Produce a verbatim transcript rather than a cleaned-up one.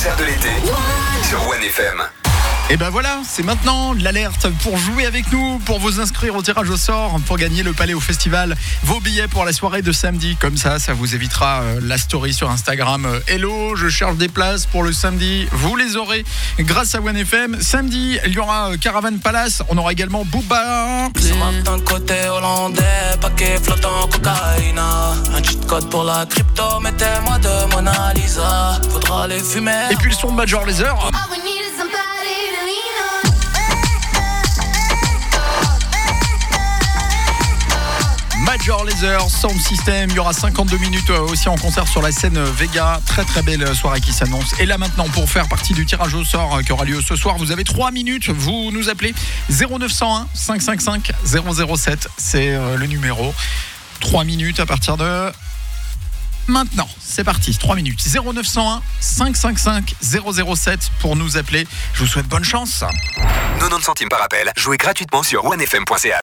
concerts de l'été sur One F M. Et ben voilà, c'est maintenant l'alerte pour jouer avec nous, pour vous inscrire au tirage au sort, pour gagner le Paléo Festival, vos billets pour la soirée de samedi. Comme ça, ça vous évitera euh, la story sur Instagram. Euh, Hello, je cherche des places pour le samedi. Vous les aurez grâce à One F M. Samedi, il y aura euh, Caravan Palace. On aura également Booba. Ce matin côté hollandais, paquet flottant cocaïne. Un cheat code pour la crypto, mettez-moi de Mona Lisa. Faudra les fumer. Et puis le son de Major Lazer. Major Lazer, Sound System, il y aura cinquante-deux minutes aussi en concert sur la scène Vega. Très très belle soirée qui s'annonce. Et là maintenant, pour faire partie du tirage au sort qui aura lieu ce soir, vous avez trois minutes, vous nous appelez zéro neuf cent un cinq cent cinquante-cinq zéro zéro sept, c'est le numéro. trois minutes à partir de maintenant, c'est parti, trois minutes. zéro neuf cent un cinq cent cinquante-cinq zéro zéro sept pour nous appeler. Je vous souhaite bonne chance. quatre-vingt-dix centimes par appel, jouez gratuitement sur one f m point c h.